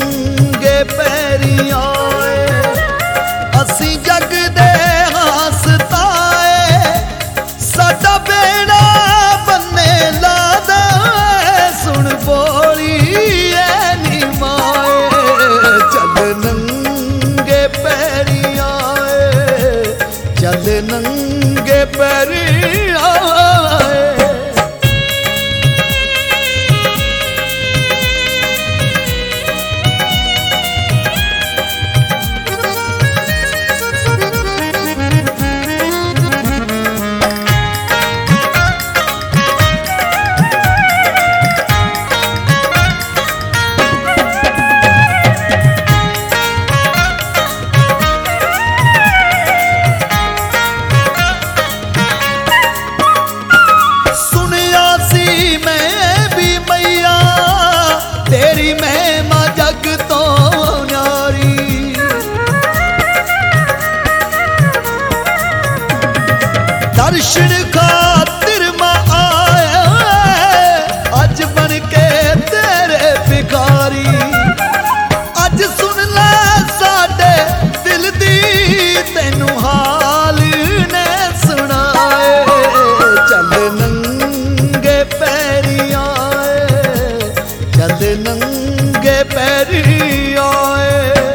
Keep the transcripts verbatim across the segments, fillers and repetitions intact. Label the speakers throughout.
Speaker 1: नंगे पैरी आए, असी जग दे हसताए, साडा बेड़ा बन्ने ला दे, सुन बोली ऐ नी माए। चल नंगे पैरी आए, चल नंगे पैरी आए। तेरी महिमा जग तो न्यारी, दर्शन खातिर मैं आया अज बन के तेरे भिखारी। अज सुन ले साडे दिल दी तेनू हाल ने सुनाए। चल नंगे पैरी आए, चल नंगे पैरी आए।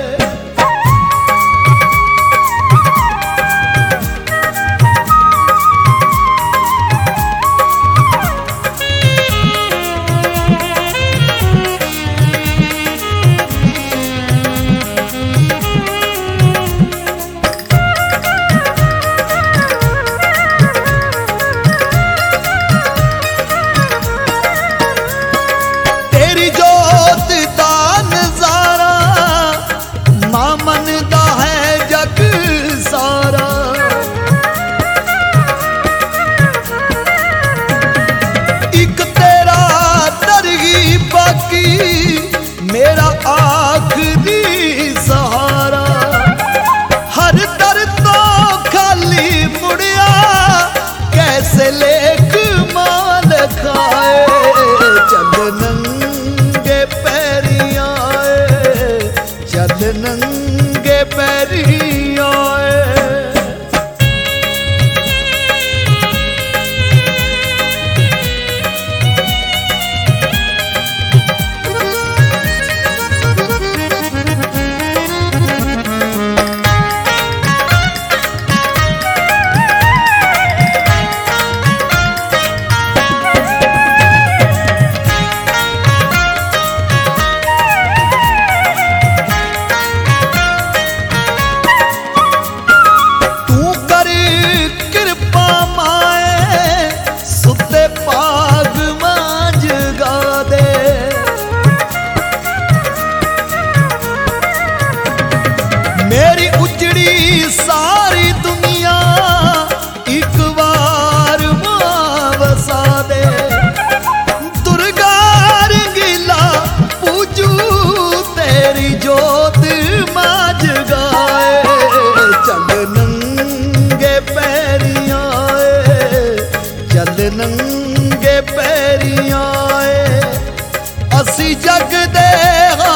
Speaker 1: मेरा आखिरी सहारा, हर दर तो खाली मुड़िया, कैसे लेख माल खाए। चल नंगे पैरी आए, चल नंगे पैरी आए। मेरी उजड़ी सारी दुनिया एक बार मां वसा दे, दुर्गा रंगीला पूजू तेरी जोत मां जगाए। चल नंगे पैरी आए, चल नंगे पैरी आए, असी जग दे